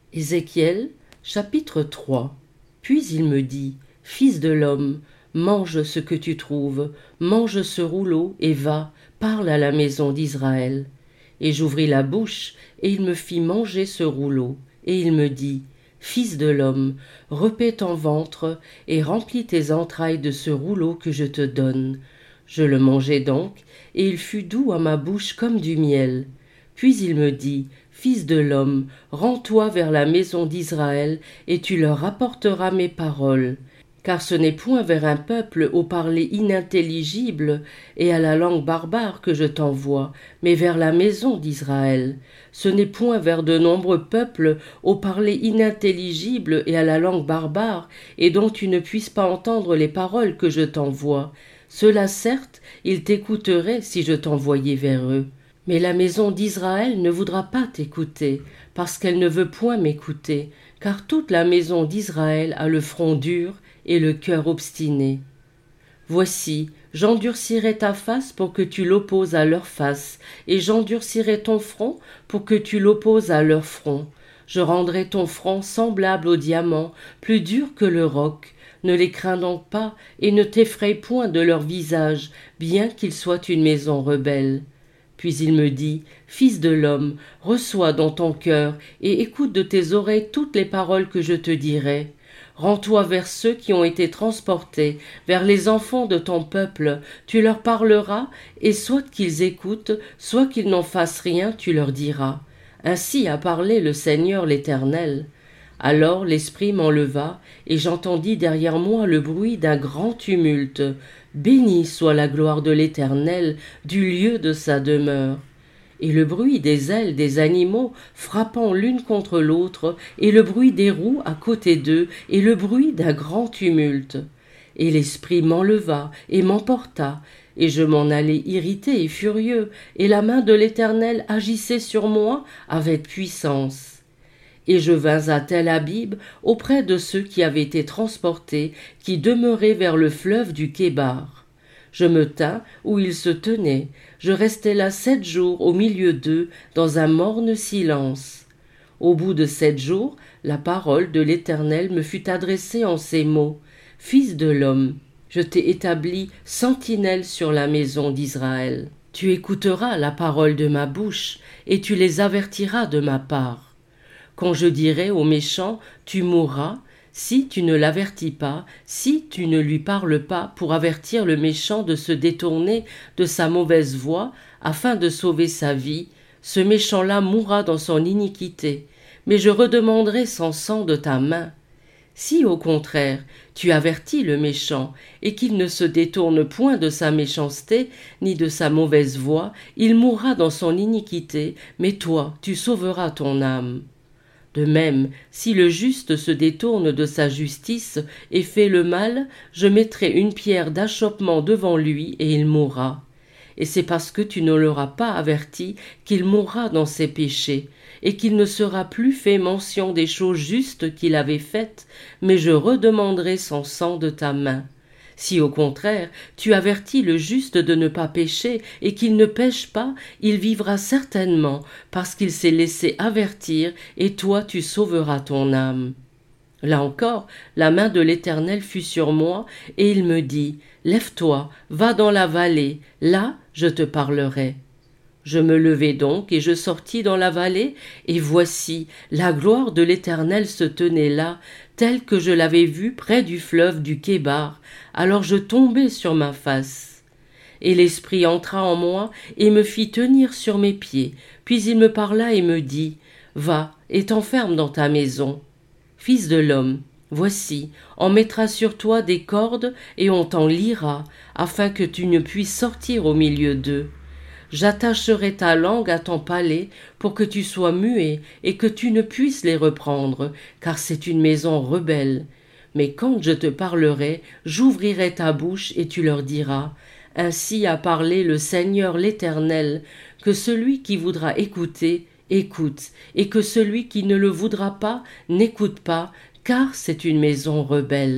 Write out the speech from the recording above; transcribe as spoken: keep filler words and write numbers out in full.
Ézéchiel, chapitre trois. Puis il me dit, « Fils de l'homme, mange ce que tu trouves, mange ce rouleau et va, parle à la maison d'Israël. » Et j'ouvris la bouche, et il me fit manger ce rouleau. Et il me dit, « Fils de l'homme, repais ton ventre et remplis tes entrailles de ce rouleau que je te donne. » Je le mangeai donc, et il fut doux à ma bouche comme du miel. Puis il me dit, « Fils de l'homme, rends-toi vers la maison d'Israël, et tu leur apporteras mes paroles. Car ce n'est point vers un peuple au parler inintelligible et à la langue barbare que je t'envoie, mais vers la maison d'Israël. Ce n'est point vers de nombreux peuples au parler inintelligible et à la langue barbare, et dont tu ne puisses pas entendre les paroles que je t'envoie. Cela certes, ils t'écouteraient si je t'envoyais vers eux. Mais la maison d'Israël ne voudra pas t'écouter, parce qu'elle ne veut point m'écouter, car toute la maison d'Israël a le front dur et le cœur obstiné. Voici, j'endurcirai ta face pour que tu l'opposes à leur face, et j'endurcirai ton front pour que tu l'opposes à leur front. Je rendrai ton front semblable au diamant, plus dur que le roc. Ne les crains donc pas, et ne t'effraie point de leur visage, bien qu'ils soient une maison rebelle. Puis il me dit, « Fils de l'homme, reçois dans ton cœur et écoute de tes oreilles toutes les paroles que je te dirai. Rends-toi vers ceux qui ont été transportés, vers les enfants de ton peuple, tu leur parleras, et soit qu'ils écoutent, soit qu'ils n'en fassent rien, tu leur diras. Ainsi a parlé le Seigneur l'Éternel. » Alors l'Esprit m'enleva, et j'entendis derrière moi le bruit d'un grand tumulte. Béni soit la gloire de l'Éternel du lieu de sa demeure. Et le bruit des ailes des animaux frappant l'une contre l'autre, et le bruit des roues à côté d'eux, et le bruit d'un grand tumulte. Et l'Esprit m'enleva et m'emporta, et je m'en allai irrité et furieux, et la main de l'Éternel agissait sur moi avec puissance. Et je vins à Tel Abib auprès de ceux qui avaient été transportés, qui demeuraient vers le fleuve du Kébar. Je me tins où ils se tenaient, je restai là sept jours au milieu d'eux, dans un morne silence. Au bout de sept jours, la parole de l'Éternel me fut adressée en ces mots, « Fils de l'homme, je t'ai établi sentinelle sur la maison d'Israël. Tu écouteras la parole de ma bouche, et tu les avertiras de ma part. Quand je dirai au méchant, tu mourras, si tu ne l'avertis pas, si tu ne lui parles pas pour avertir le méchant de se détourner de sa mauvaise voie afin de sauver sa vie, ce méchant-là mourra dans son iniquité, mais je redemanderai son sang de ta main. Si au contraire tu avertis le méchant et qu'il ne se détourne point de sa méchanceté ni de sa mauvaise voie, il mourra dans son iniquité, mais toi tu sauveras ton âme. De même, si le juste se détourne de sa justice et fait le mal, je mettrai une pierre d'achoppement devant lui et il mourra. Et c'est parce que tu ne l'auras pas averti qu'il mourra dans ses péchés, et qu'il ne sera plus fait mention des choses justes qu'il avait faites, mais je redemanderai son sang de ta main. Si au contraire tu avertis le juste de ne pas pécher et qu'il ne pêche pas, il vivra certainement parce qu'il s'est laissé avertir et toi tu sauveras ton âme. Là encore, la main de l'Éternel fut sur moi et il me dit, « Lève-toi, va dans la vallée, là je te parlerai. » Je me levai donc et je sortis dans la vallée, et voici, la gloire de l'Éternel se tenait là, telle que je l'avais vue près du fleuve du Kébar. Alors je tombai sur ma face. Et l'Esprit entra en moi et me fit tenir sur mes pieds. Puis il me parla et me dit, « Va et t'enferme dans ta maison. Fils de l'homme, voici, on mettra sur toi des cordes et on t'en liera, afin que tu ne puisses sortir au milieu d'eux. J'attacherai ta langue à ton palais pour que tu sois muet et que tu ne puisses les reprendre, car c'est une maison rebelle. Mais quand je te parlerai, j'ouvrirai ta bouche et tu leur diras, « Ainsi a parlé le Seigneur l'Éternel, que celui qui voudra écouter, écoute, et que celui qui ne le voudra pas, n'écoute pas, car c'est une maison rebelle. »